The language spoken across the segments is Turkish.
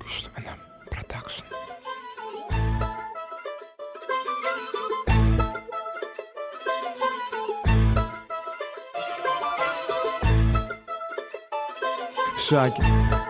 Güçlü Anam Production. Şagi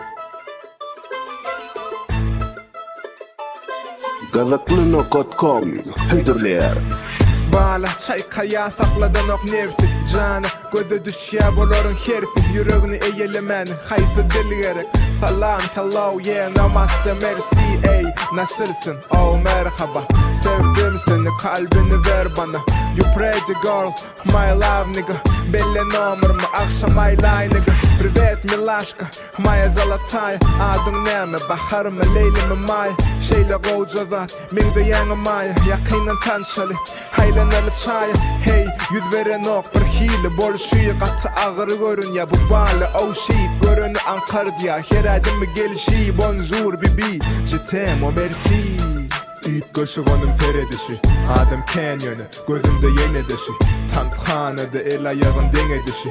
Gazaklıno.com Hüdürler Bağla çaykaya sakladan ok nefsi Canı göze düşya boların herfi Yüreğini eğelemen hayfı dilgerek Salam hello yeah namaste merci ey nasılsın oh merhaba Sevdim seni kalbini ver bana You pretty girl my love nigga Belli номерmi akşam aylay nigga Привет милашка моя золотая Adın nemi bahar mı leyli mi maya Şeyle koca zat mingde yanı maya Yakinen tanışalı haylanalı çaya Hey yüz veren ok bir hile bol şuyu katı ağır görün ya bu bağlı oh shit görünü ankar diya her adımı gelişi bonjour bibi je t'aime o merci İt koşu onun feredişi Adam Canyon'ı gözümde yeni dışı Tanfhanede el ayağın denge dışı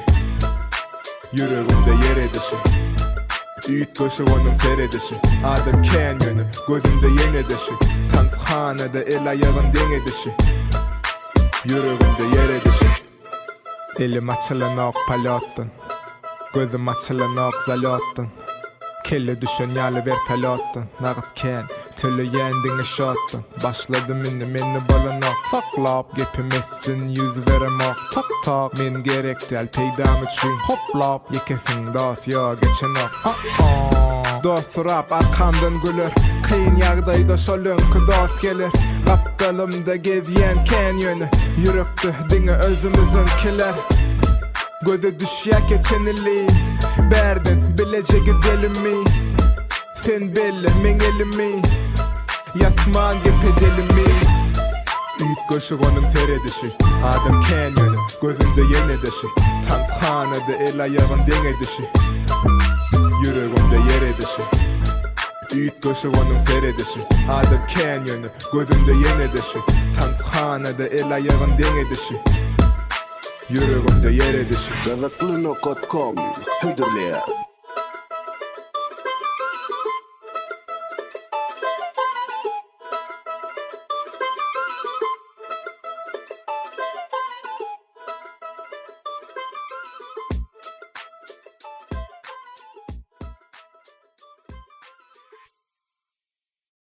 Yüreğimde yere dışı İt koşu onun feredişi Adam Canyon'ı gözümde yeni dışı Tanfhanede el ayağın denge dışı Yüreğimde yere dışı Elim açılan ok palyottun Gözüm açılan ok zalottun Kelle düşen yalı vertalottun Nağıtken Tölle yendinge şottun Başladım meni balan ok Faklap gepimessin yüz verem ok Tak tak men gerekti el peydam üçün Hoplap yekefin dost yo geçen ok Dost rap arkamdan gülür Kıyın yağdayda solunku dost gelir Kaptalımda gezyen Canyon'ı Yürekti dine özümüzün kiler Göze düşyak etenili Berdin bilece gidelim mi Sen belli men elimi Yatman gepedelimi İt koşuk onun feredişi Adam Canyon'ı gözümde yeni dışı Tanfhanede el ayağın denge dışı Yüreğimde yere dışı İt koşuk onun feredişi Adam Canyon'ı gözümde yeni dışı Tanfhanede el ayağın denge dışı Yüreğimde yere dışı Gazaklıno.com Hüdürler